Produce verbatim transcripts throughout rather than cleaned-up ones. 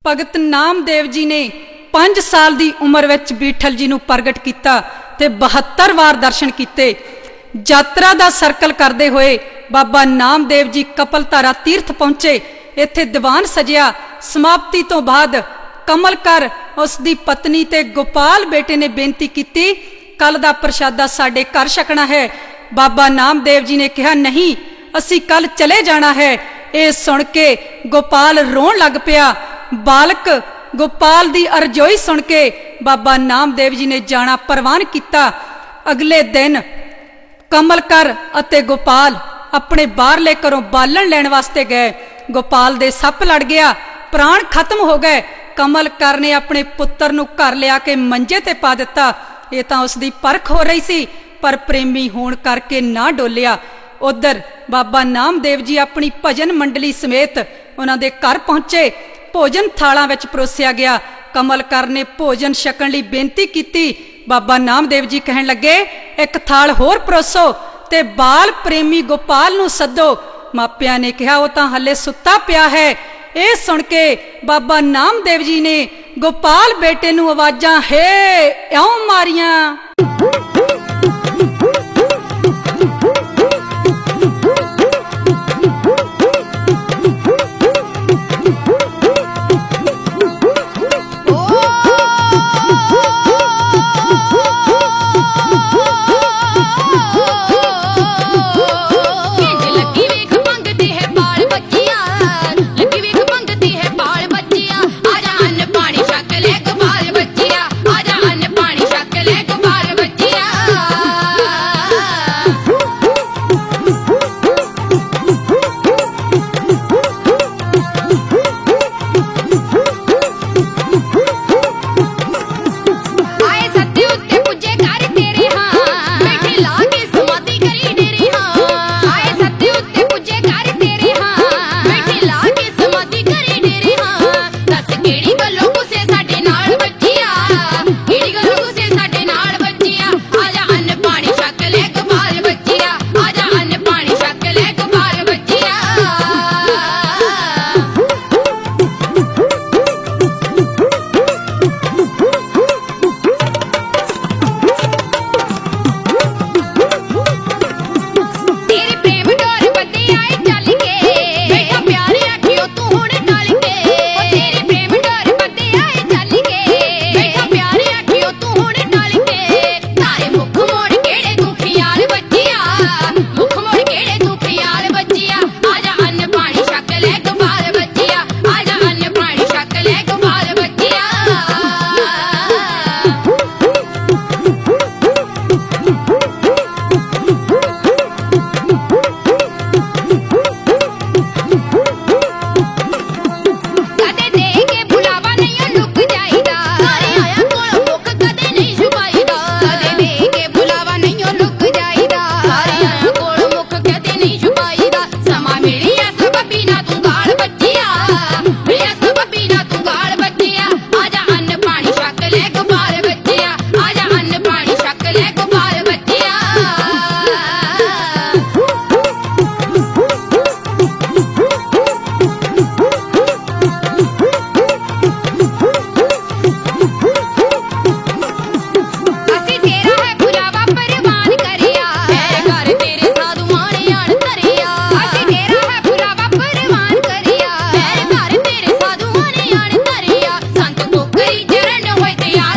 भगत नामदेव जी ने पांच साल की उम्र विच बीठल जी नूं प्रगट किया ते बहत्तर वार दर्शन किए। यात्रा का सर्कल करते हुए बाबा नामदेव जी कपलधारा तीर्थ पहुंचे। इत्थे दीवान सजिया। समाप्ति तो बाद कमलकर उसकी पत्नी ते गोपाल बेटे ने बेनती की, कल का प्रशादा साडे घर छकना है। बाबा नामदेव जी ने कहा, नहीं असी कल चले जाना है। ये सुन के गोपाल रोन लग पिया। बालक गोपाल दी अरजोई सुन के बाबा नामदेव जी ने जाना प्रवान किया। अगले दिन कमलकर अते गोपाल अपने बाहरले घरों बालन लैण वास्ते गए। गोपाल दे सप लड़ गया, प्राण खत्म हो गए। कमलकर ने अपने पुत्र नूं घर लिया के मंजे ते पा दिता। ये तां उसदी परख हो रही सी, पर प्रेमी होण करके ना डोलिया। उधर बाबा नामदेव जी अपनी भजन मंडली समेत उन्हां दे घर पहुंचे। भोजन थालां विच परोसिया गया। कमलकर ने भोजन छकण लई बेनती की। बाबा नामदेव जी कहण लगे, एक थाल होर परोसो ते बाल प्रेमी गोपाल नूं सद्दो। मापिया ने कहा, वो तां हले सुत्ता पिया है। ये सुन के बाबा नामदेव जी ने गोपाल बेटे नूं आवाजां हे इउं मारियां।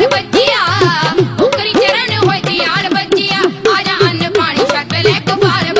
Go